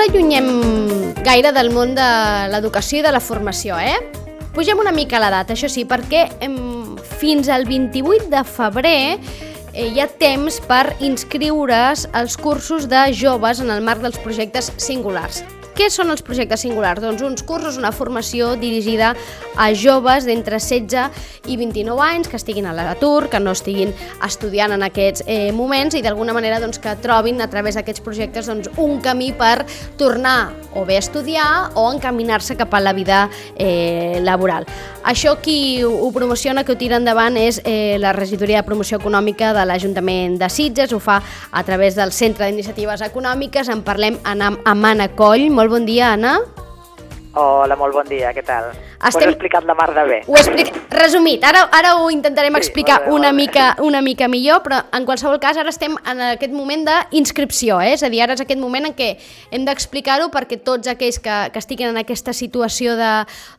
ens allunyem gaire del món de l'educació i de la formació, Pugem una mica la data, això sí, perquè fins al 28 de febrer hi ha temps per inscriure's als cursos de joves en el marc dels projectes singulars. Què són els projectes singulars? Doncs uns cursos, una formació dirigida a joves d'entre 16 i 29 anys que estiguin a l'atur, que no estiguin estudiant en aquests moments i d'alguna manera que trobin a través d'aquests projectes un camí per tornar o bé a estudiar o encaminar-se cap a la vida laboral. Això qui ho promociona, qui ho tira endavant és la Regidoria de Promoció Econòmica de l'Ajuntament de Sitges, ho fa a través del Centre d'Iniciatives Econòmiques. En parlem amb Anna Coll. Molt bon dia, Anna. Hola, molt bon dia, què tal? Ho has explicat la mar de bé. Ho he resumit, ara ho intentarem explicar una mica millor, però en qualsevol cas ara estem en aquest moment d'inscripció, és a dir, ara és aquest moment en què hem d'explicar-ho perquè tots aquells que estiguin en aquesta situació de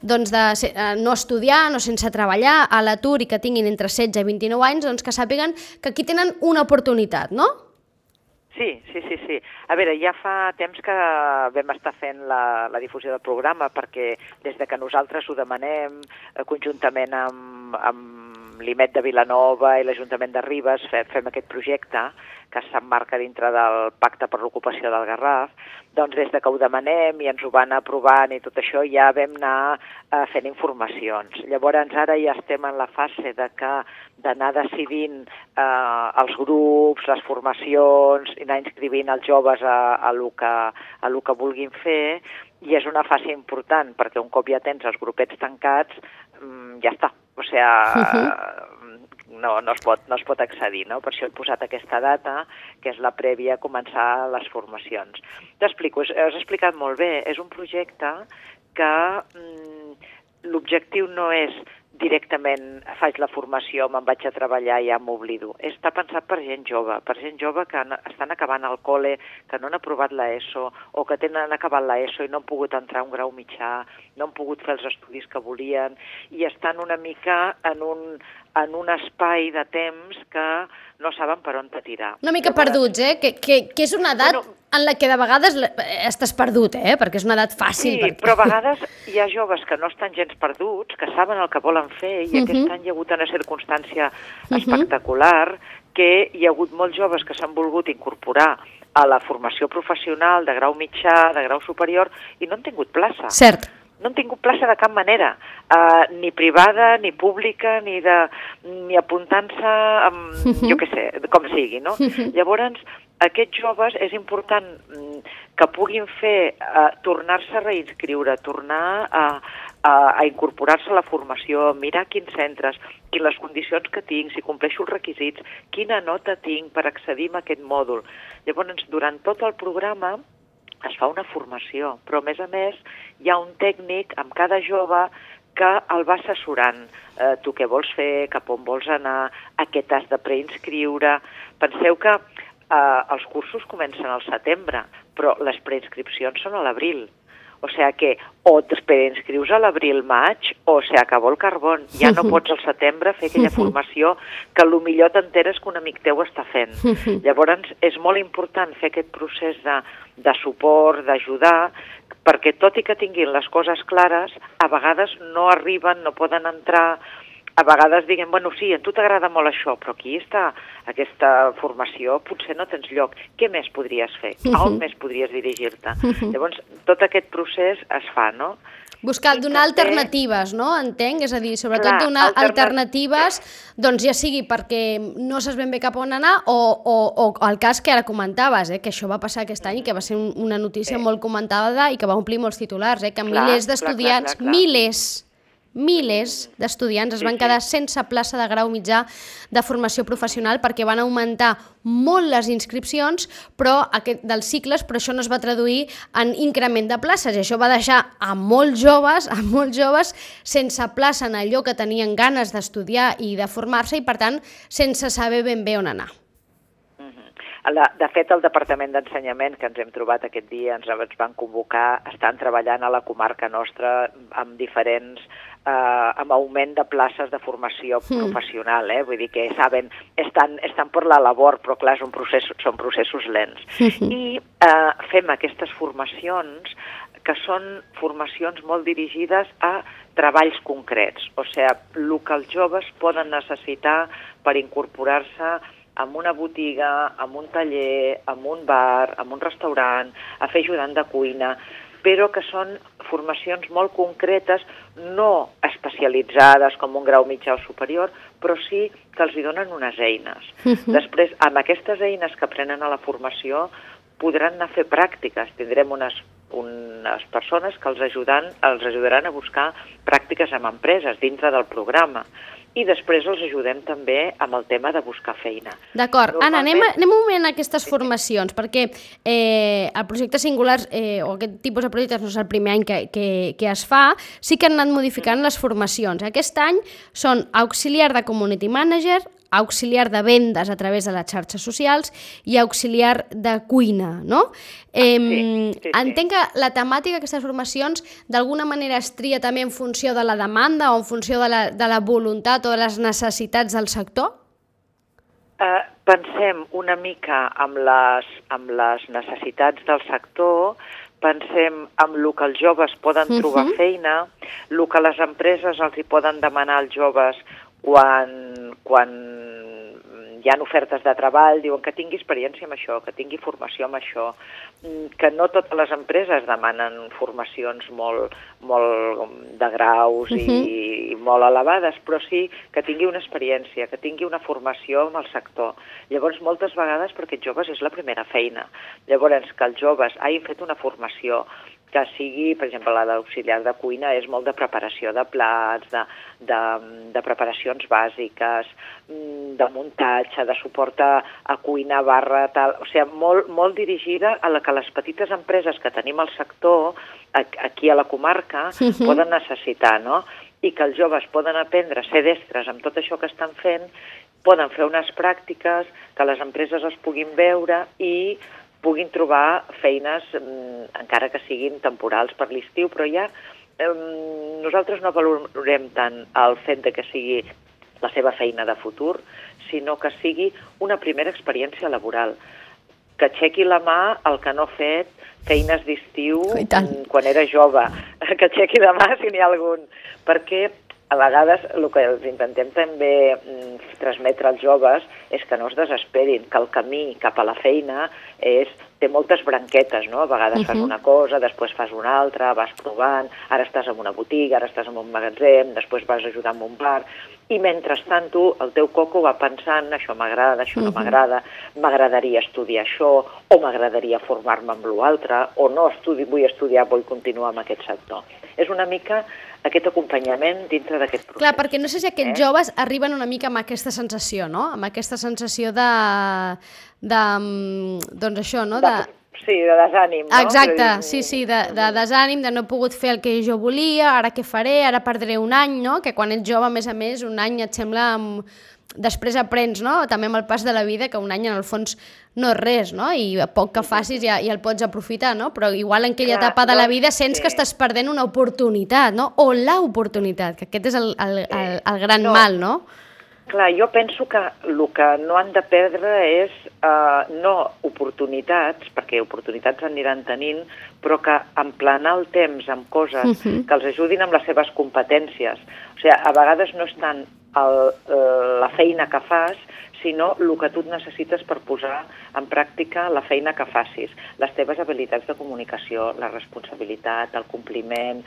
no estudiar, no sense treballar, a l'atur i que tinguin entre 16 i 29 anys, que sàpiguen que aquí tenen una oportunitat, no? Sí. A veure, ja fa temps que vam estar fent la difusió del programa perquè des de que nosaltres ho demanem conjuntament amb l'IMET de Vilanova i l'Ajuntament de Ribes fem aquest projecte que s'emmarca dintre del Pacte per l'Ocupació del Garraf, doncs des de que ho demanem i ens ho van aprovant i tot això ja vam anar fent informacions. Llavors ara ja estem en la fase d'anar decidint els grups, les formacions, i anar inscrivint els joves a lo que vulguin fer, i és una fase important perquè un cop ja tens els grupets tancats ja està, o sigui, no es pot accedir, no? Per això he posat aquesta data, que és la prèvia a començar les formacions. T'explico, has explicat molt bé, és un projecte que l'objectiu no és directament faig la formació, me'n vaig a treballar i ja m'oblido. Està pensat per gent jove que estan acabant el col·le, que no han aprovat l'ESO o que tenen acabat l'ESO i no han pogut entrar a un grau mitjà, no han pogut fer els estudis que volien i estan una mica en un espai de temps que no saben per on tirar. Una mica perduts, que és una edat en la que de vegades estàs perdut, perquè és una edat fàcil. Sí, però a vegades hi ha joves que no estan gens perduts, que saben el que volen fer i aquest any hi ha hagut una circumstància espectacular que hi ha hagut molts joves que s'han volgut incorporar a la formació professional de grau mitjà, de grau superior i no han tingut plaça. Cert. No han tingut plaça de cap manera, ni privada, ni pública, ni apuntant-se, jo què sé, com sigui, no? Llavors, aquests joves és important que puguin fer, tornar-se a reinscriure, tornar a incorporar-se a la formació, mirar quins centres, les condicions que tinc, si compleixo els requisits, quina nota tinc per accedir a aquest mòdul. Llavors, durant tot el programa es fa una formació, però a més hi ha un tècnic amb cada jove que el va assessorant. Tu què vols fer, cap on vols anar, a què t'has de preinscriure. Penseu que els cursos comencen al setembre, però les preinscripcions són a l'abril. O sigui que o et preinscrius a l'abril-maig o se acabó el carbón. Ja no pots al setembre fer aquella formació que potser t'enteres que un amic teu està fent. Llavors és molt important fer aquest procés de suport, d'ajudar, perquè tot i que tinguin les coses clares, a vegades no arriben, no poden entrar. A vegades diguem, bueno, sí, a tu t'agrada molt això, però aquí està aquesta formació, potser no tens lloc. Què més podries fer? A on més podries dirigir-te? Llavors, tot aquest procés es fa, no? Donar alternatives, no? Entenc? És a dir, sobretot donar alternatives, doncs ja sigui perquè no saps ben bé cap on anar o el cas que ara comentaves, que això va passar aquest any i que va ser una notícia molt comentada i que va omplir molts titulars, que milers d'estudiants, milers d'estudiants es van quedar sense plaça de grau mitjà de formació professional perquè van augmentar molt les inscripcions dels cicles, però això no es va traduir en increment de places i això va deixar a molts joves sense plaça en allò que tenien ganes d'estudiar i de formar-se i per tant sense saber ben bé on anar. De fet, el Departament d'Ensenyament, que ens hem trobat aquest dia, ens van convocar, estan treballant a la comarca nostra amb diferents amb augment de places de formació professional, vull dir que saben, estan per la labor, però clar, són processos lents. I fem aquestes formacions que són formacions molt dirigides a treballs concrets, o sigui, el que els joves poden necessitar per incorporar-se en una botiga, en un taller, en un bar, en un restaurant, a fer ajudant de cuina, però que són formacions molt concretes, no especialitzades com un grau mitjà o superior, però sí que els donen unes eines. Després, amb aquestes eines que aprenen a la formació, podran anar a fer pràctiques. Tindrem unes persones que els ajudaran a buscar pràctiques amb empreses dintre del programa. I després els ajudem també amb el tema de buscar feina. D'acord. Anna, anem un moment a aquestes formacions, perquè el projecte Singulars, o aquest tipus de projectes, no és el primer any que es fa, sí que han anat modificant les formacions. Aquest any són auxiliar de community manager, auxiliar de vendes a través de les xarxes socials i auxiliar de cuina, no? Sí. Entenc que la temàtica d'aquestes formacions d'alguna manera es tria també en funció de la demanda o en funció de la voluntat o de les necessitats del sector? Pensem una mica amb les necessitats del sector, pensem en el que els joves poden trobar feina, el que les empreses els hi poden demanar als joves quan hi ha ofertes de treball, diuen que tingui experiència amb això, que tingui formació amb això, que no totes les empreses demanen formacions molt de graus i molt elevades, però sí que tingui una experiència, que tingui una formació amb el sector. Llavors, moltes vegades, per aquests joves és la primera feina. Llavors, que els joves hagin fet una formació que sigui, per exemple, la d'auxiliar de cuina és molt de preparació de plats, de preparacions bàsiques, de muntatge, de suport a cuina, barra, tal. O sigui, molt dirigida a la que les petites empreses que tenim al sector, aquí a la comarca, poden necessitar, no? I que els joves poden aprendre a ser destres amb tot això que estan fent, poden fer unes pràctiques, que les empreses els puguin veure i puguin trobar feines, encara que siguin temporals per l'estiu, però ja nosaltres no valorem tant el fet de que sigui la seva feina de futur, sinó que sigui una primera experiència laboral, que aixequi la mà el que no ha fet feines d'estiu quan era jove, que aixequi la mà si n'hi ha algun, perquè a vegades el que els intentem també transmetre als joves és que no es desesperin, que el camí cap a la feina té moltes branquetes, no? A vegades fas una cosa, després fas una altra, vas provant, ara estàs en una botiga, ara estàs en un magatzem, després vas ajudar en un bar, i mentrestant tu, el teu coco va pensant, això m'agrada, això no m'agrada, m'agradaria estudiar això, o m'agradaria formar-me amb l'altre, o no vull estudiar, vull continuar amb aquest sector. És una mica aquest acompanyament dintre d'aquest procés. Clar, perquè no sé si aquests joves arriben una mica amb aquesta sensació, no? Amb aquesta sensació doncs això, no? Sí, de desànim, no? Exacte, sí, de desànim, de no he pogut fer el que jo volia, ara què faré, ara perdré un any, no? Que quan ets jove, a més, un any et sembla... Després aprens, no? També amb el pas de la vida, que un any en el fons no és res, no? I poc que facis ja el pots aprofitar, no? Però igual en aquella etapa de la vida sents que estàs perdent una oportunitat, no? O l'oportunitat, que aquest és el gran mal, no? Clar, jo penso que el que no han de perdre és no oportunitats, perquè oportunitats aniran tenint, però que emplenar el temps amb coses que els ajudin amb les seves competències. O sigui, a vegades no és tant la feina que fas, sinó el que tu necessites per posar en pràctica la feina que facis, les teves habilitats de comunicació, la responsabilitat, el compliment,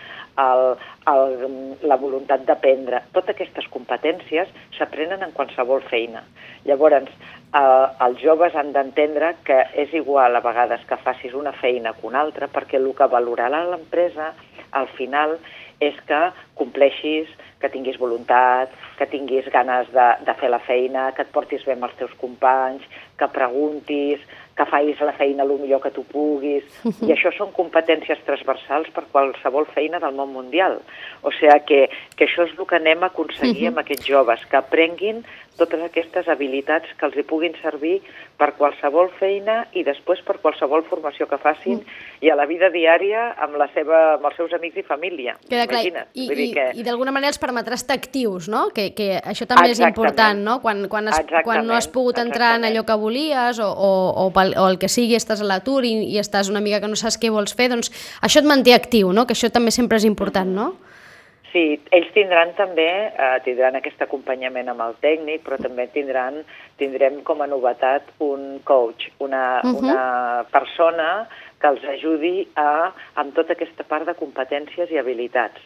la voluntat d'aprendre. Totes aquestes competències s'aprenen en qualsevol feina. Llavors, els joves han d'entendre que és igual a vegades que facis una feina que una altra, perquè el que valorarà l'empresa al final és que compleixis, que tinguis voluntat, que tinguis ganes de fer la feina, que et portis bé amb els teus companys, que preguntis, que facis la feina el millor que tu puguis. I això són competències transversals per qualsevol feina del món mundial. O sigui que això és el que anem a aconseguir amb aquests joves, que aprenguin totes aquestes habilitats que els hi puguin servir per qualsevol feina i després per qualsevol formació que facin i a la vida diària amb els seus amics i família. Queda clar, i d'alguna manera els permetrà estar actius, no? Que això també és important, no? Quan no has pogut entrar en allò que volies o el que sigui, estàs a l'atur i estàs una mica que no saps què vols fer, doncs això et manté actiu, no? Que això també sempre és important, no? Sí, ells tindran aquest acompanyament amb el tècnic, però també tindrem com a novetat un coach, una persona que els ajudi amb tota aquesta part de competències i habilitats.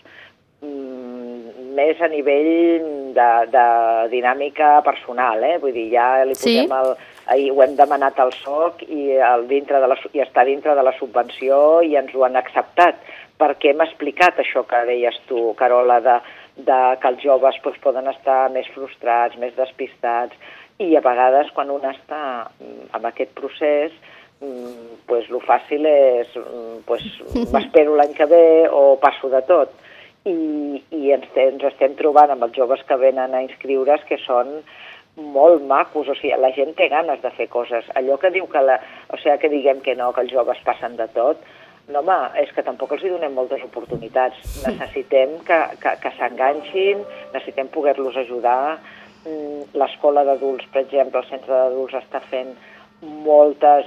Més a nivell de dinàmica personal, vull dir, ja li posem ahir ho hem demanat al SOC i està dintre de la subvenció i ens ho han acceptat, perquè hem explicat això que deies tu, Carola, que els joves poden estar més frustrats, més despistats, i a vegades quan un està en aquest procés, el fàcil és m'espero l'any que ve o passo de tot. I ens estem trobant amb els joves que venen a inscriure's que són molt macos, o sigui, la gent té ganes de fer coses. Allò que diu que diguem que no, que els joves passen de tot, no, home, és que tampoc els hi donem moltes oportunitats. Necessitem que s'enganxin, necessitem poder-los ajudar. L'escola d'adults, per exemple, el centre d'adults està fent molta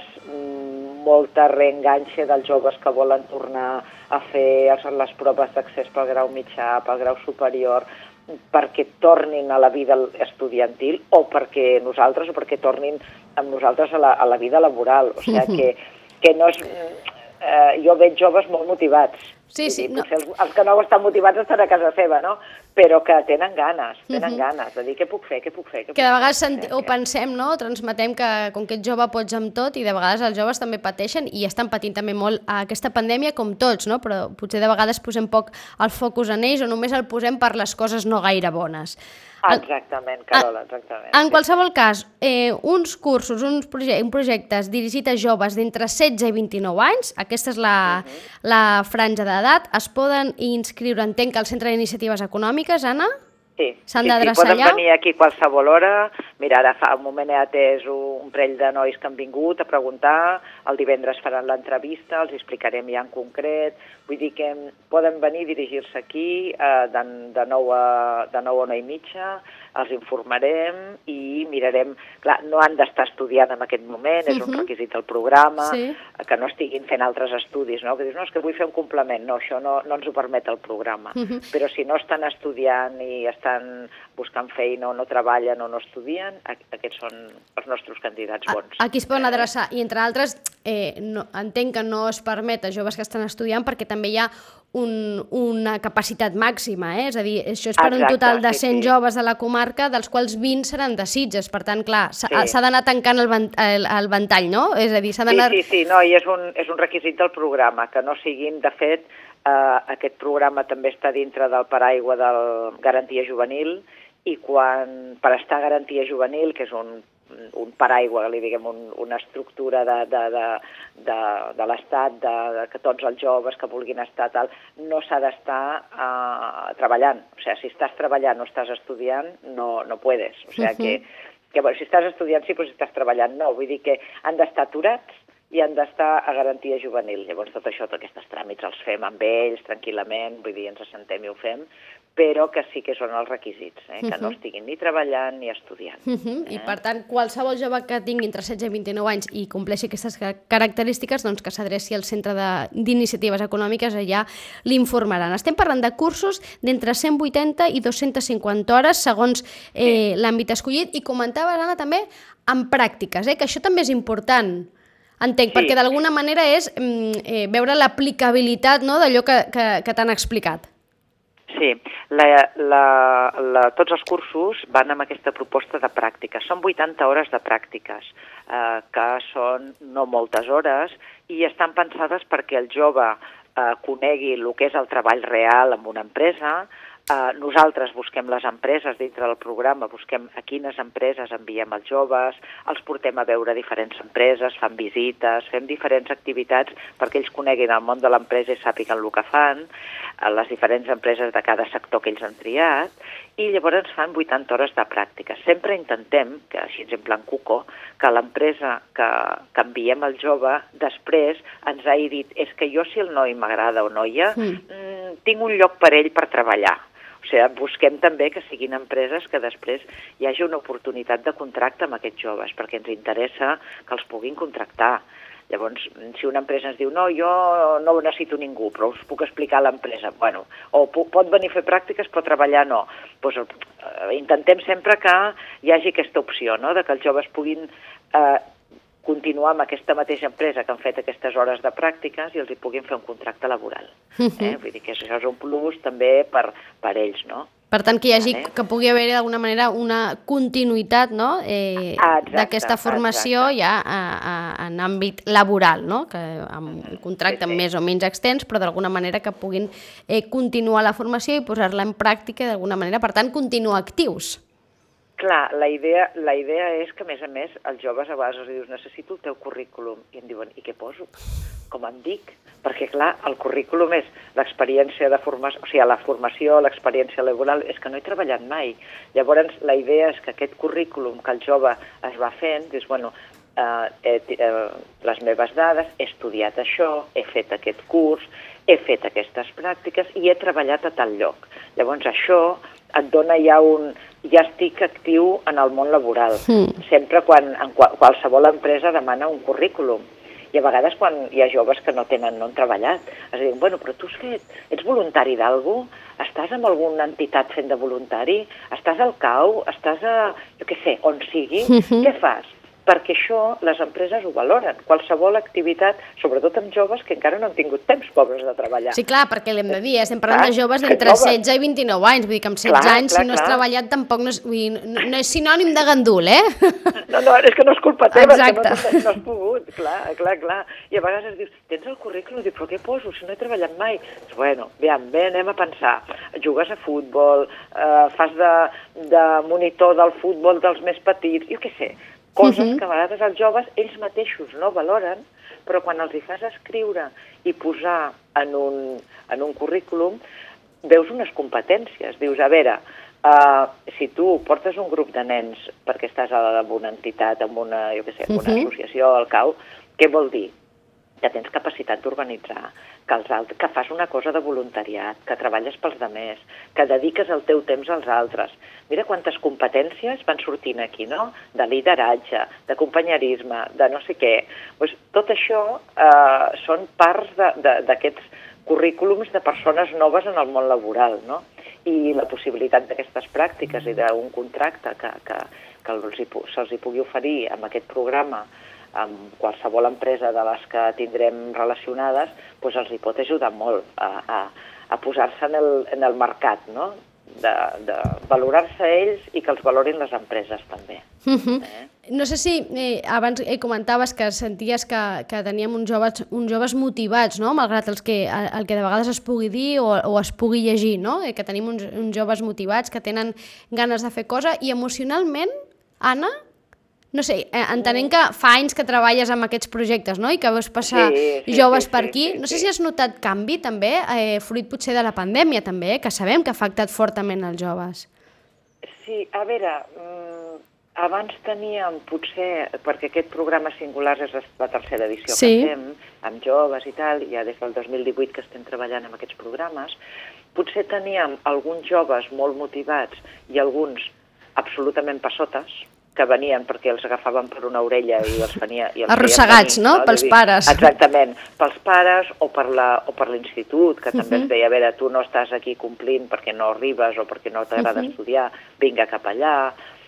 reenganxa dels joves que volen tornar a fer les proves d'accés pel grau mitjà, pel grau superior, perquè tornin a la vida estudiantil o perquè tornin amb nosaltres a la vida laboral. O sigui que no és... jo veig joves molt motivats. Sí. Potser els que no estan motivats estan a casa seva, no? Però que tenen ganes de dir què puc fer. Que de vegades pensem, no? Transmetem que com que ets jove pots amb tot i de vegades els joves també pateixen i estan patint també molt aquesta pandèmia com tots, no? Però potser de vegades posem poc el focus en ells o només el posem per les coses no gaire bones. Exactament, Carola, exactament. En qualsevol cas, uns cursos, uns projectes dirigits a joves d'entre 16 i 29 anys, aquesta és la franja d'edat, es poden inscriure, entenc, al Centre d'Iniciatives Econòmiques, Anna? Sí, d'adreçar poden venir aquí a qualsevol hora. Mira, ara fa un moment he atès un parell de nois que han vingut a preguntar, el divendres faran l'entrevista, els explicarem ja en concret, vull dir que poden venir a dirigir-se aquí de 9 a 9:30, els informarem i mirarem, clar, no han d'estar estudiant en aquest moment, és un requisit del programa, que no estiguin fent altres estudis, no? Que dius, no, és que vull fer un complement, no, això no ens ho permet el programa, però si no estan estudiant i estan buscant feina o no treballen o no estudien, aquests són els nostres candidats bons. Aquí es poden adreçar, i entre altres, entenc que no es permet a joves que estan estudiant perquè també hi ha una capacitat màxima, és a dir, això és per un total de 100 joves de la comarca, dels quals 20 seran de Sitges, per tant, clar, s'ha d'anar tancant el ventall, no? És a dir, s'ha d'anar... Sí, no, i és un requisit del programa, que no siguin, de fet, aquest programa també està dintre del paraigua de Garantia Juvenil, i per estar a Garantia Juvenil, que és un paraigua, li diguem, una estructura de l'Estat, que tots els joves que vulguin estar tal, no s'ha d'estar treballant. O sigui, si estàs treballant o estàs estudiant, no puedes. O sigui, que si estàs estudiant sí, però si estàs treballant no. Vull dir que han d'estar aturats i han d'estar a Garantia Juvenil. Llavors, tot això, tots aquests tràmits els fem amb ells, tranquil·lament, vull dir, ens assentem i ho fem, però que sí que són els requisits, que no estiguin ni treballant ni estudiant. I per tant, qualsevol jove que tingui entre 16 i 29 anys i compleixi aquestes característiques, doncs que s'adreci al Centre d'Iniciatives Econòmiques, allà l'informaran. Estem parlant de cursos d'entre 180 i 250 hores, segons l'àmbit escollit, i comentava, Anna, també en pràctiques, que això també és important. Entenc, perquè d'alguna manera és veure l'aplicabilitat d'allò que t'han explicat. Sí, tots els cursos van amb aquesta proposta de pràctiques. Són 80 hores de pràctiques, que són no moltes hores, i estan pensades perquè el jove conegui el que és el treball real en una empresa, Nosaltres busquem les empreses dintre del programa, busquem a quines empreses enviem els joves, els portem a veure diferents empreses, fan visites, fem diferents activitats perquè ells coneguin el món de l'empresa i sàpiguen el que fan, les diferents empreses de cada sector que ells han triat, i llavors fan 80 hores de pràctica. Sempre intentem, que així en plan cuco, que l'empresa que enviem el jove després ens hagi dit és que jo si el noi m'agrada o noia, tinc un lloc per ell per treballar. O sigui, busquem també que siguin empreses que després hi hagi una oportunitat de contracte amb aquests joves, perquè ens interessa que els puguin contractar. Llavors, si una empresa ens diu no, jo no necessito ningú, però us puc explicar a l'empresa, bueno, o pot venir a fer pràctiques però treballar no, doncs intentem sempre que hi hagi aquesta opció, no?, de que els joves puguin continuar amb aquesta mateixa empresa que han fet aquestes hores de pràctiques i els hi puguin fer un contracte laboral. Vull dir que això és un plus també per ells, no? Per tant, que hi hagi, que pugui haver d'alguna manera una continuïtat, no?, d'aquesta formació ja en àmbit laboral, no?, que amb un contracte més o menys extens, però d'alguna manera que puguin continuar la formació i posar-la en pràctica d'alguna manera, per tant, continuar actius. Clar, la idea és que, a més, els joves a vegades els dius necessito el teu currículum, i em diuen, i què poso? Com em dic? Perquè, clar, el currículum és l'experiència de formació, o sigui, la formació, l'experiència laboral, és que no he treballat mai. Llavors, la idea és que aquest currículum que el jove es va fent, dius, bueno, les meves dades, he estudiat això, he fet aquest curs, he fet aquestes pràctiques i he treballat a tal lloc. Llavors, això et dona ja estic actiu en el món laboral. Sempre quan qualsevol empresa demana un currículum. I a vegades quan hi ha joves que no han treballat, es diuen, bueno, però tu ets voluntari d'algú? Estàs en alguna entitat fent de voluntari? Estàs al CAU? Estàs a, jo què sé, on sigui? Què fas? Perquè això les empreses ho valoren. Qualsevol activitat, sobretot amb joves que encara no han tingut temps pobres de treballar. Sí, clar, perquè l'hem de dir, estem parlant de joves d'entre 16 i 29 anys, vull dir que amb 16 anys, si no has treballat, tampoc no és sinònim de gandul, eh? No, és que no és culpa teva, és que no has pogut, clar. I a vegades es dius, tens el currículum? Dic, però què poso si no he treballat mai? Bueno, bé, anem a pensar. Jugues a futbol, fas de monitor del futbol dels més petits, jo què sé, coses que a vegades els joves ells mateixos no valoren, però quan els hi fas escriure i posar en un currículum, veus unes competències. Dius, a veure, si tu portes un grup de nens perquè estàs en una entitat, en una, jo què sé, en una associació, al CAU, què vol dir? Que tens capacitat d'organitzar, que fas una cosa de voluntariat, que treballes pels demés, que dediques el teu temps als altres. Mira quantes competències van sortint aquí, no? De lideratge, de companyerisme, de no sé què. Pues, tot això són parts d'aquests currículums de persones noves en el món laboral, no? I la possibilitat d'aquestes pràctiques i d'un contracte que se'ls hi pugui oferir amb aquest programa amb qualsevol empresa de les que tindrem relacionades, doncs els hi pot ajudar molt a posar-se en el mercat, no? De valorar-se ells i que els valorin les empreses també. No sé si abans comentaves que senties que teníem uns joves motivats, no? Malgrat el que de vegades es pugui dir o es pugui llegir, no? Que tenim uns joves motivats que tenen ganes de fer cosa i emocionalment, Anna, no sé, entenent que fa anys que treballes amb aquests projectes, no?, i que veus passar joves per aquí, no sé si has notat canvi també, fruit potser de la pandèmia també, que sabem que ha afectat fortament els joves. Sí, a veure, abans teníem potser, perquè aquest programa singular és la tercera edició que fem, amb joves i tal, ja des del 2018 que estem treballant amb aquests programes, potser teníem alguns joves molt motivats i alguns absolutament passotes, que venien perquè els agafaven per una orella i els feia... Arrossegats, no? Pels pares. Exactament, pels pares o per l'institut, que també ens deia, a veure, tu no estàs aquí complint perquè no arribes o perquè no t'agrada estudiar, vinga cap allà.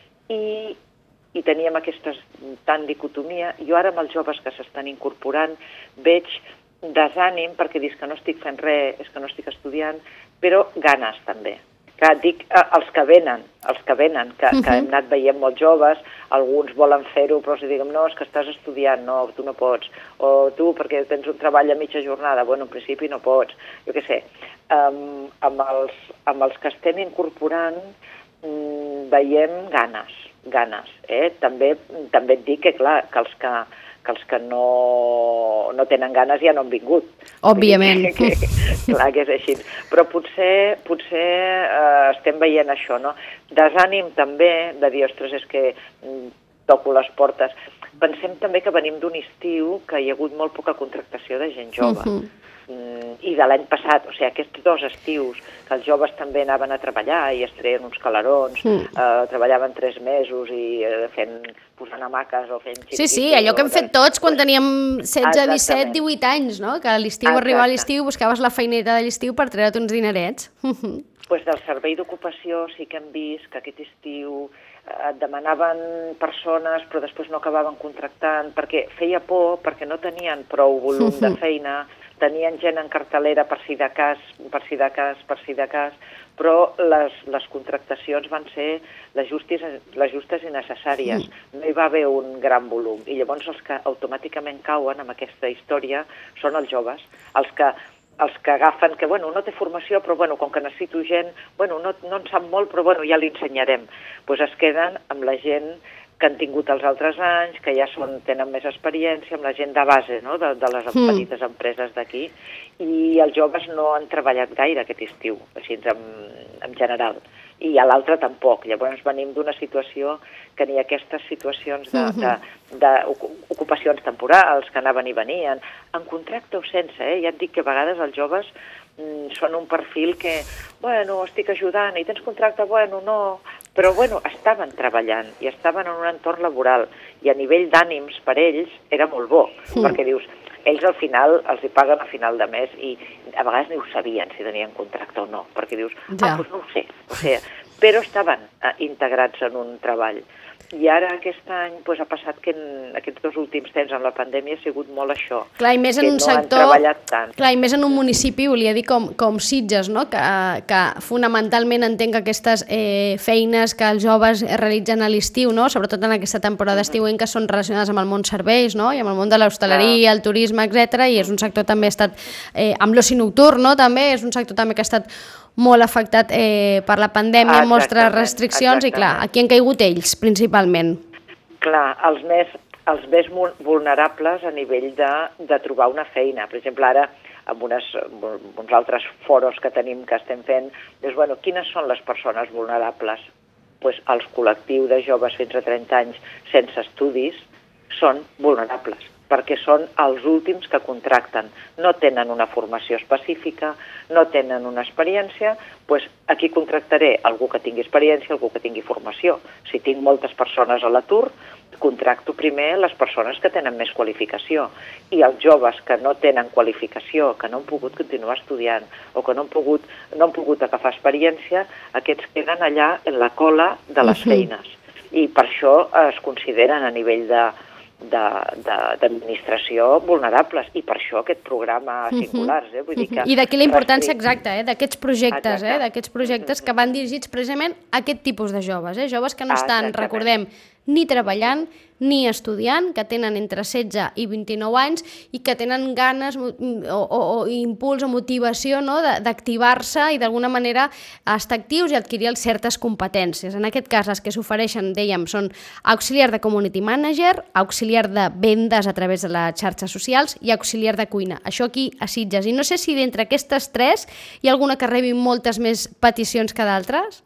I teníem aquesta tant dicotomia. Jo ara amb els joves que s'estan incorporant veig desànim perquè dius que no estic fent res, és que no estic estudiant, però ganes també. que dic els que venen, que hem anat veient molts joves, alguns volen fer-ho, però si diguem, no, és que estàs estudiant, no, tu no pots, o tu perquè tens un treball a mitja jornada, bueno, en principi no pots, jo què sé. Amb els que estem incorporant veiem ganes, També et dic que, clar, que els que no tenen ganes ja no han vingut. Òbviament. Clar que és així. Però potser estem veient això, no? Desànim també, de dir, ostres, és que toco les portes. Pensem també que venim d'un estiu que hi ha hagut molt poca contractació de gent jove. I de l'any passat, o sigui, aquests 2 estius, que els joves també anaven a treballar i es treien uns calarons, treballaven 3 mesos i posant hamaques o fent xiquitos. Sí, allò que hem fet tots quan teníem 16, 17, 18 anys, no? Que a l'estiu, arribava a l'estiu, buscaves la feineta de l'estiu per treure't uns dinerets. Pues del servei d'ocupació sí que hem vist que aquest estiu et demanaven persones però després no acabaven contractant perquè feia por, perquè no tenien prou volum de feina, tenien gent en cartelera per si de cas, però les contractacions van ser les justes i necessàries. No hi va haver un gran volum. I llavors els que automàticament cauen amb aquesta història són els joves, els que agafen que, no té formació, però, com que necessito gent, no en sap molt, però, ja li ensenyarem. Doncs es queden amb la gent que han tingut els altres anys, que ja tenen més experiència, amb la gent de base, no?, de les petites empreses d'aquí, i els joves no han treballat gaire aquest estiu, així en general, i a l'altre tampoc. Llavors venim d'una situació que n'hi ha aquestes situacions d'ocupacions temporals, que anaven i venien, en contracte o sense, ja et dic que a vegades els joves són un perfil que, estic ajudant, i tens contracte, no, però estaven treballant i estaven en un entorn laboral i a nivell d'ànims per ells era molt bo, perquè dius, ells al final els hi paguen a final de mes i a vegades ni ho sabien si tenien contracte o no, perquè dius, doncs no ho sé, però estaven integrats en un treball. I ara aquest any ha passat que en aquests 2 últims temps amb la pandèmia ha sigut molt això, clar, i més en un sector, han treballat tant. Clar, i més en un municipi, volia dir, com Sitges, no? que fonamentalment entenc que aquestes feines que els joves realitzen a l'estiu, no? Sobretot en aquesta temporada estiuenca, que són relacionades amb el món serveis, no? I amb el món de l'hostaleria, el turisme, etc. I és un sector també ha estat, amb l'oci nocturn, no? També és un sector també que ha estat molt afectat per la pandèmia, amb moltes restriccions, i clar, aquí han caigut ells, principalment. Clar, els més vulnerables a nivell de trobar una feina. Per exemple, ara, amb uns altres foros que tenim que estem fent, és, quines són les persones vulnerables? Doncs els col·lectius de joves fins a 30 anys sense estudis són vulnerables, perquè són els últims que contracten. No tenen una formació específica, no tenen una experiència, doncs aquí contractaré algú que tingui experiència, algú que tingui formació. Si tinc moltes persones a l'atur, contracto primer les persones que tenen més qualificació. I els joves que no tenen qualificació, que no han pogut continuar estudiant o que no han pogut agafar experiència, aquests queden allà en la cola de les feines. I per això es consideren a nivell d'administració vulnerables, i per això aquest programa Singulars. Vull dir que i d'aquí la importància exacta d'aquests projectes que van dirigits precisament a aquest tipus de joves, joves que no estan, recordem, ni treballant ni estudiant, que tenen entre 16 i 29 anys i que tenen ganes o impuls o motivació, no?, d'activar-se i d'alguna manera estar actius i adquirir certes competències. En aquest cas, les que s'ofereixen, dèiem, són auxiliar de community manager, auxiliar de vendes a través de les xarxes socials i auxiliar de cuina. Això aquí a Sitges. I no sé si d'entre aquestes 3 hi ha alguna que rebi moltes més peticions que d'altres?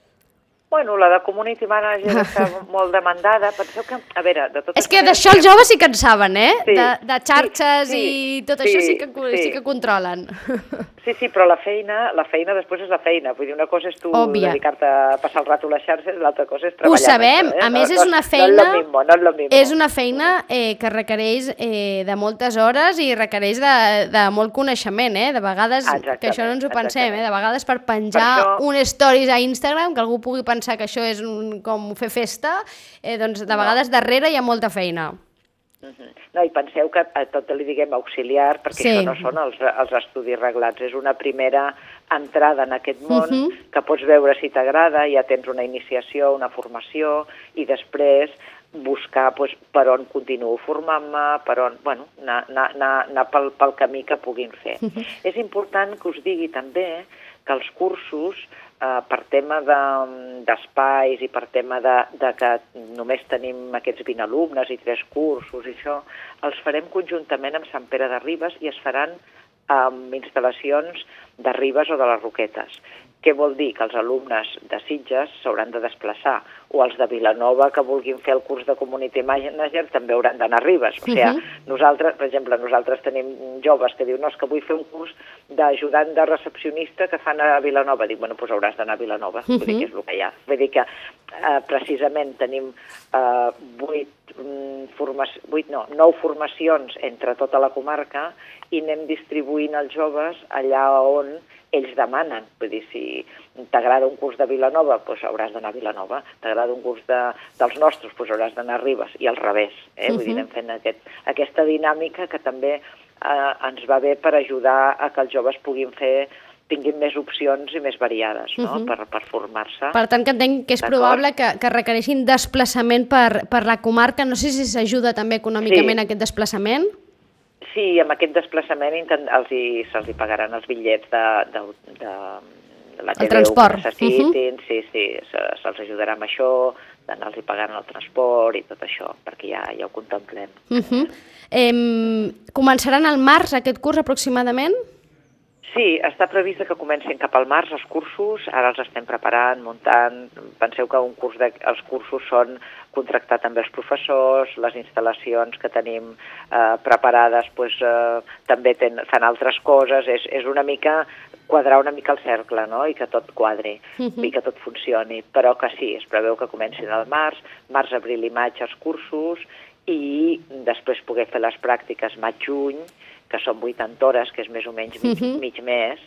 La de community manager està molt demandada. Penseu que, a veure, de totes... És que d'això els joves sí que en saben, de xarxes i tot això sí que controlen. Sí, però la feina després és la feina. Vull dir, una cosa és tu dedicar-te a passar el rato a les xarxes i l'altra cosa és treballar. Ho sabem, a més és una feina... És una feina que requereix de moltes hores i requereix de molt coneixement, de vegades, que això no ens ho pensem, de vegades per penjar un stories a Instagram, que algú pugui pensar que això és com fer festa, doncs de vegades darrere hi ha molta feina. No, i penseu que a tot li diguem auxiliar, perquè això no són els estudis reglats, és una primera entrada en aquest món, que pots veure si t'agrada, ja tens una iniciació, una formació, i després buscar per on continuo formant-me, per on, anar pel camí que puguin fer. És important que us digui també que els cursos, per tema d'espais i per tema de que només tenim aquests 20 alumnes i 3 cursos i això, els farem conjuntament amb Sant Pere de Ribes i es faran amb instal·lacions de Ribes o de les Roquetes. Què vol dir? Que els alumnes de Sitges s'hauran de desplaçar, o els de Vilanova que vulguin fer el curs de Community Manager també hauran d'anar a Ribes. O sigui, nosaltres, per exemple, tenim joves que diuen no, és que vull fer un curs d'ajudant de recepcionista que fan a Vilanova. Dic, bueno, doncs hauràs d'anar a Vilanova, vull dir que és el que hi ha. Vull dir que precisament tenim 9 formacions entre tota la comarca i anem distribuint els joves allà on ells demanen. Vull dir, si t'agrada un curs de Vilanova, doncs hauràs d'anar a Vilanova. T'agrada un curs dels nostres, doncs hauràs d'anar a Ribes. I al revés. Vull dir, anem fent aquesta dinàmica que també ens va bé per ajudar a que els joves tinguin més opcions i més variades, no? Per formar-se. Per tant, que entenc que és probable que requereixin desplaçament per la comarca. No sé si s'ajuda també econòmicament aquest desplaçament. Sí, amb aquest desplaçament se'ls pagaran els bitllets de la TDU que necessitin, sí, se'ls ajudarà amb això, d'anar-los pagant el transport i tot això, perquè ja ho contemplem. Començaran al març aquest curs aproximadament? Sí, està previst que comencin cap al març els cursos, ara els estem preparant, muntant. Penseu que els cursos són contractar també els professors, les instal·lacions que tenim preparades també fan altres coses, és una mica quadrar una mica el cercle, no? I que tot quadri, i que tot funcioni. Però que sí, es preveu que comencin al març, abril i maig els cursos, i després poder fer les pràctiques maig-juny, que són 80 hores, que és més o menys mig mes.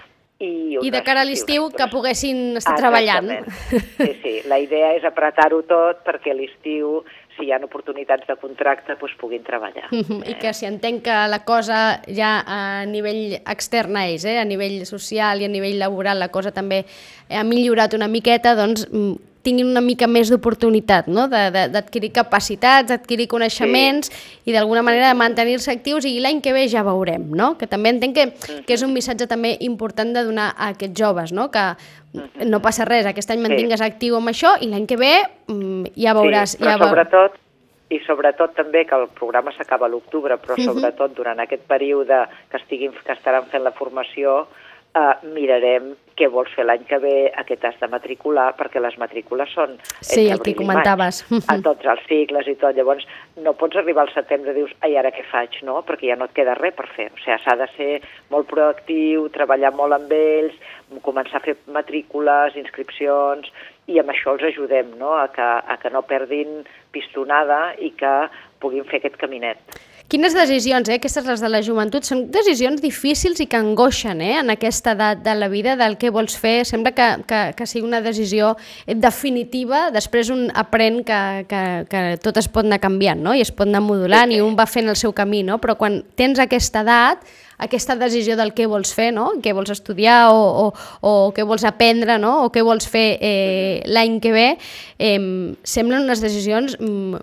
I de cara a l'estiu que poguessin estar treballant. Sí, la idea és apretar-ho tot perquè a l'estiu, si hi ha oportunitats de contracte, puguin treballar. I que si entenc que la cosa ja a nivell extern a ells, a nivell social i a nivell laboral, la cosa també ha millorat una miqueta, doncs tinguin una mica més d'oportunitat, no? D'adquirir capacitats, d'adquirir coneixements i d'alguna manera de mantenir-se actius, i l'any que ve ja veurem, no? Que també entenc que és un missatge també important de donar a aquests joves, no? Que no passa res, aquest any mantingues actiu amb això i l'any que ve ja veuràs. Sí, però sobretot també que el programa s'acaba a l'octubre, però sobretot durant aquest període que estaran fent la formació, mirarem què vols fer l'any que ve, a què t'has de matricular, perquè les matrícules són el que comentaves. A tots els cicles i tot. Llavors, no pots arribar al setembre i dius, ai, ara què faig, no? Perquè ja no et queda res per fer. O sigui, s'ha de ser molt proactiu, treballar molt amb ells, començar a fer matrícules, inscripcions, i amb això els ajudem, no? A que no perdin pistonada i que puguin fer aquest caminet. Quines decisions, aquestes les de la joventut, són decisions difícils i que angoixen en aquesta edat de la vida, del què vols fer. Sembla que sigui una decisió definitiva, després un aprèn que tot es pot anar canviant, no? I es pot anar modulant i un va fent el seu camí, no? Però quan tens aquesta edat, aquesta decisió del què vols fer, no? Què vols estudiar o què vols aprendre, no? O què vols fer l'any que ve, semblen unes decisions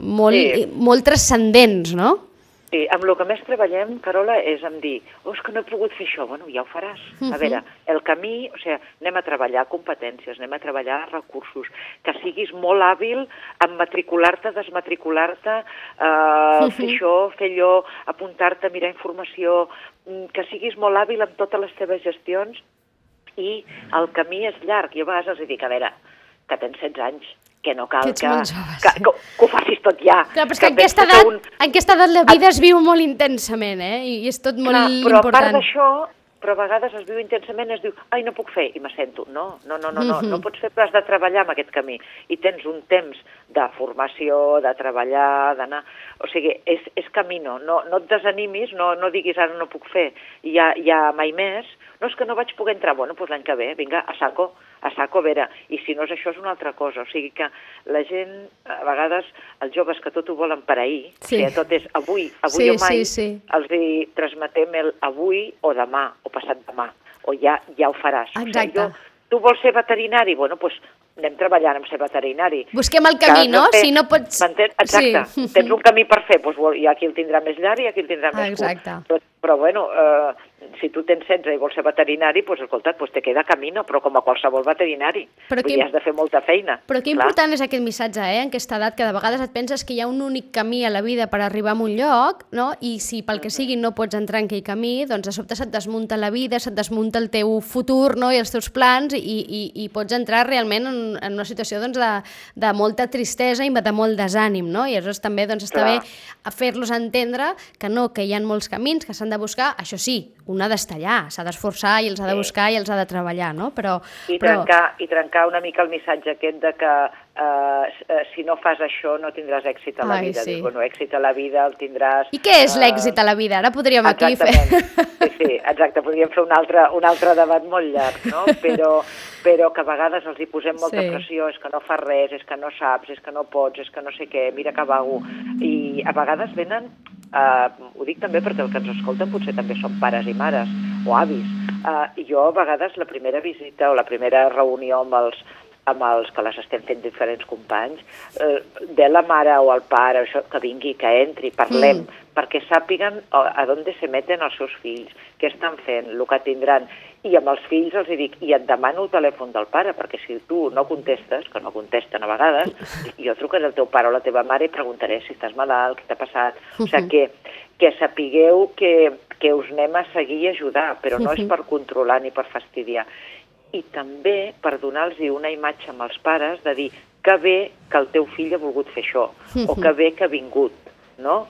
molt transcendents, no? Sí, amb el que més treballem, Carola, és en dir, és que no he pogut fer això, bueno, ja ho faràs. A veure, el camí, o sigui, anem a treballar competències, anem a treballar recursos, que siguis molt hàbil en matricular-te, desmatricular-te, fer això, fer allò, apuntar-te, mirar informació, que siguis molt hàbil en totes les teves gestions, i el camí és llarg. Jo a vegades els dic, a veure, que tens 16 anys, que no cal que ho facis tot ja. Clar, però és que en aquesta edat la vida es viu molt intensament, i és tot molt important. Però a part d'això, però a vegades es viu intensament i es diu, ai, no puc fer, i me sento. No pots fer, però has de treballar en aquest camí. I tens un temps de formació, de treballar, d'anar... O sigui, és camino, no et desanimis, no diguis ara no puc fer, i ja mai més. No, és que no vaig poder entrar, bueno, doncs l'any que ve, vinga, a saco, a veure, i si no és això és una altra cosa, o sigui que la gent, a vegades, els joves que tot ho volen per ahir, o sigui, tot és avui o mai, els hi transmetem el avui o demà, o passat demà, o ja ho faràs. Exacte. Tu vols ser veterinari? Bueno, doncs anem treballant en ser veterinari. Busquem el camí, no? Si no pots... Exacte. Sí. Tens un camí per fer, doncs hi ha qui el tindrà més llarg i hi ha qui el tindrà més curt. Però bueno, si tu tens 16 i vols ser veterinari, doncs escolta, te queda camino, però com a qualsevol veterinari. Hi has de fer molta feina. Però que important és aquest missatge, en aquesta edat, que de vegades et penses que hi ha un únic camí a la vida per arribar a un lloc, no? I si pel que sigui no pots entrar en aquell camí, doncs de sobte se't desmunta la vida, se't desmunta el teu futur, no? I els teus plans, i pots entrar realment en una situació doncs, de molta tristesa i de molt desànim, no? I aleshores també doncs, està bé fer-los entendre que no, que hi ha molts camins que s'han de buscar, això sí, un ha d'estar allà, s'ha d'esforçar i els ha de buscar i els ha de treballar, no? Trencar una mica el missatge aquest de que si no fas això no tindràs èxit a la vida. Sí. Bueno, èxit a la vida el tindràs... I què és l'èxit a la vida? Ara podríem aquí fer... Sí, exacte, podríem fer un altre debat molt llarg, no? Però que a vegades els hi posem molta pressió, és que no fas res, és que no saps, és que no pots, és que no sé què, mira que vago. I a vegades venen, ho dic també perquè el que ens escolten potser també són pares i mares, o avis. Jo a vegades la primera visita o la primera reunió amb els que les estem fent diferents companys, de la mare o el pare, això, que vingui, que entri, parlem, perquè sàpiguen a on se meten els seus fills, què estan fent, el que tindran. I amb els fills els dic, i et demano el telèfon del pare, perquè si tu no contestes, que no contesten a vegades, jo trucaré al teu pare o la teva mare i preguntaré si estàs malalt, què t'ha passat. O sigui, que sapigueu que us anem a seguir i ajudar, però no és per controlar ni per fastidiar. I també per donar-los una imatge amb els pares de dir que bé que el teu fill ha volgut fer això, o que bé que ha vingut, no?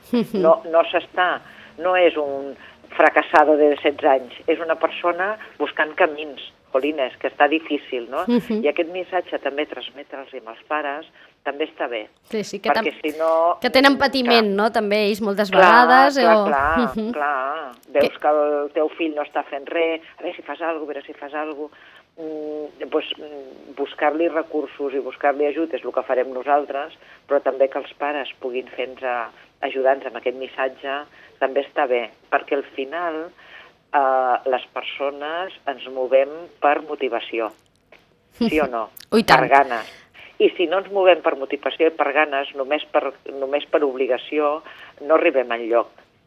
No és un fracassado de 16 anys, és una persona buscant camins, jolines, que està difícil, no? I aquest missatge també transmetre'ls amb els pares també està bé. Sí, perquè si no... Que tenen patiment, no? També ells moltes vegades. Clar. Veus que el teu fill no està fent res, a veure si fas alguna cosa, buscar-li recursos i buscar-li ajut és el que farem nosaltres, però també que els pares puguin ajudar-nos amb aquest missatge també està bé, perquè al final les persones ens movem per motivació, sí o no? Per ganes. I si no ens movem per motivació i per ganes, només per obligació, no arribem enlloc.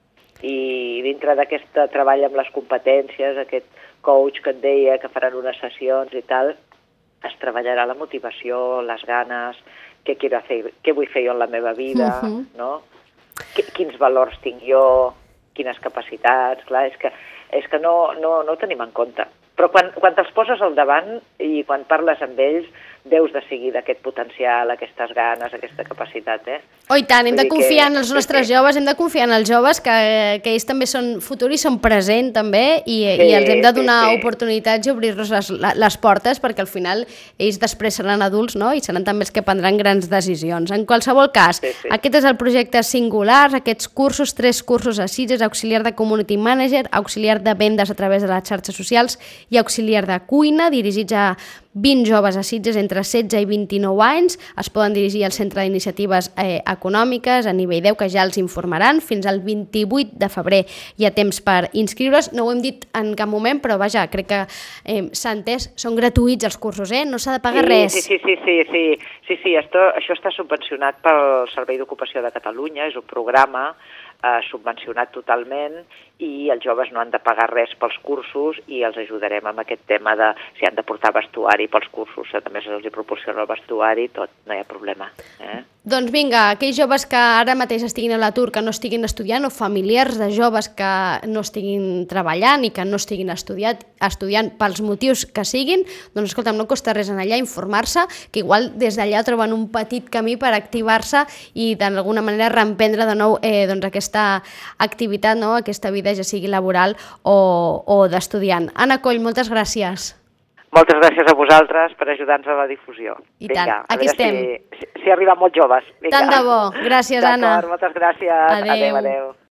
I dintre d'aquest treball amb les competències, aquest coach que et deia que faran unes sessions i tal, es treballarà la motivació, les ganes, què vull fer jo en la meva vida, no? Quins valors tinc jo, quines capacitats, clar, és que no ho tenim en compte. Però quan te'ls poses al davant i quan parles amb ells, veus de seguida aquest potencial, aquestes ganes, aquesta capacitat, Oh, i tant, hem de confiar en els nostres joves, hem de confiar en els joves, que ells també són futur i són present també, i els hem de donar oportunitats i obrir-los les portes, perquè al final ells després seran adults, no? I seran també els que prendran grans decisions. En qualsevol cas, aquest és el projecte Singulars, aquests cursos, 3 cursos a Sitges, auxiliar de Community Manager, auxiliar de vendes a través de les xarxes socials i auxiliar de cuina, dirigits a 20 joves a Sitges entre 16 i 29 anys. Es poden dirigir al Centre d'Iniciatives Econòmiques a nivell 10, que ja els informaran. Fins al 28 de febrer hi ha temps per inscriure's. No ho hem dit en cap moment, però vaja, crec que s'ha entès. Són gratuïts els cursos, no s'ha de pagar res. Sí, això està subvencionat pel Servei d'Ocupació de Catalunya, és un programa subvencionat totalment, i els joves no han de pagar res pels cursos i els ajudarem amb aquest tema de si han de portar vestuari pels cursos, també se'ls proporciona el vestuari, tot, no hi ha problema. Doncs vinga, aquells joves que ara mateix estiguin a l'atur, que no estiguin estudiant, o familiars de joves que no estiguin treballant i que no estiguin estudiant pels motius que siguin, doncs escolta'm, no costa res anar allà a informar-se, que igual des d'allà troben un petit camí per activar-se i d'alguna manera reemprendre de nou aquesta activitat, aquesta vida, ja sigui laboral o d'estudiant. Anna Coll, moltes gràcies. Moltes gràcies a vosaltres per ajudar-nos a la difusió. I tant, aquí estem. Si arriben molts joves. Tant de bo. Gràcies, Anna. D'acord, moltes gràcies. Adéu. Adéu.